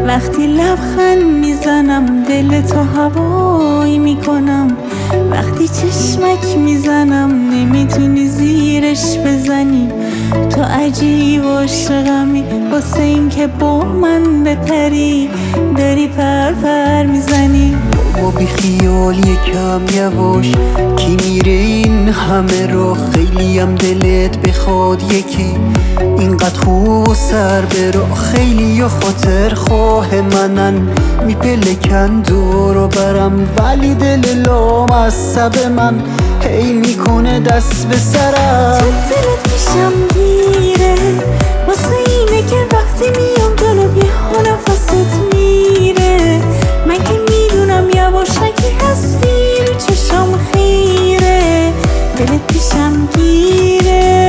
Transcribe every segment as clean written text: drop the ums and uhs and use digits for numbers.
وقتی لبخند میزنم دل تو هوایی میکنم، وقتی چشمک میزنم نمیتونی زیرش بزنی. تو عجیب عاشقمی واسه این که با من بپری، داری پر میزنی. بابا بی خیال یکم یواش، کی میره این همه راه؟ خیلی هم دلت بخواد یکی اینقدر خوب و سر برا. خیلی یا خاطر خواه منن میپلکن دور و برم، ولی دل لامصب من هی میکنه دست به سرم. تو دلت پیشم گیره واسه اینه که وقتی میام جلو بیا نفست میره. من که میدونم یواشکی هستی رو چشم خیره، دلت پیشم گیره.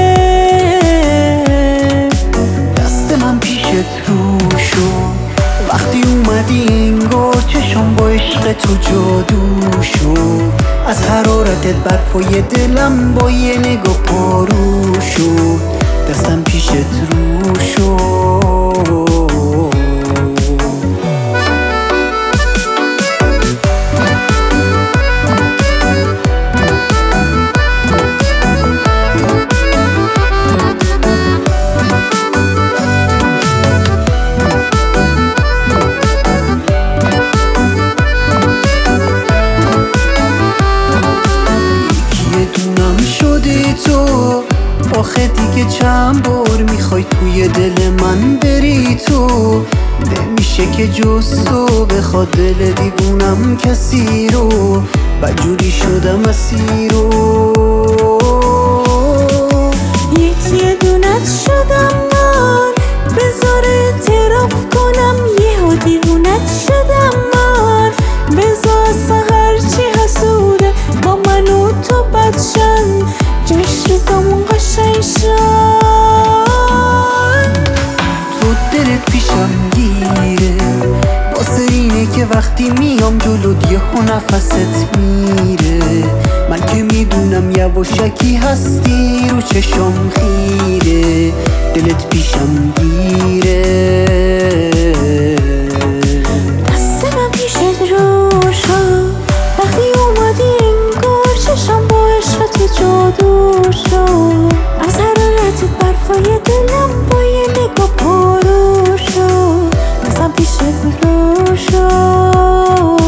دست من پیشت رو شد وقتی اومدی انگار چشم با عشق تو جادو شد. از حرارتت برفای دلم با یه نگاه پارو شد. دستم پیشت رو شد. تو آخه دیگه چند بار میخوای توی دل من بری تو؟ نمیشه که جز تو بخواد دل دیوونم کسی رو، بدجوری شدم اسیر رو. یکی دونت شدم من، بذار اعتراف کنم یهو دیوونت شدم من. بذار سهر چی حسوده با من و تو بدشن، جشن زمان قشنگ شد. تو دلت پیشم گیره واسه اینه که وقتی میام جلوت یهو نفست میره. من که میدونم یواشکی هستی رو چشم خیره، دلت پیشم گیره. دست من پیشت رو شد وقتی اومدی انگار چشم با عشق تو جادو شد. از حرارتت برفای دلم با یه نگاه پارو شد. دستم پیشت رو شد.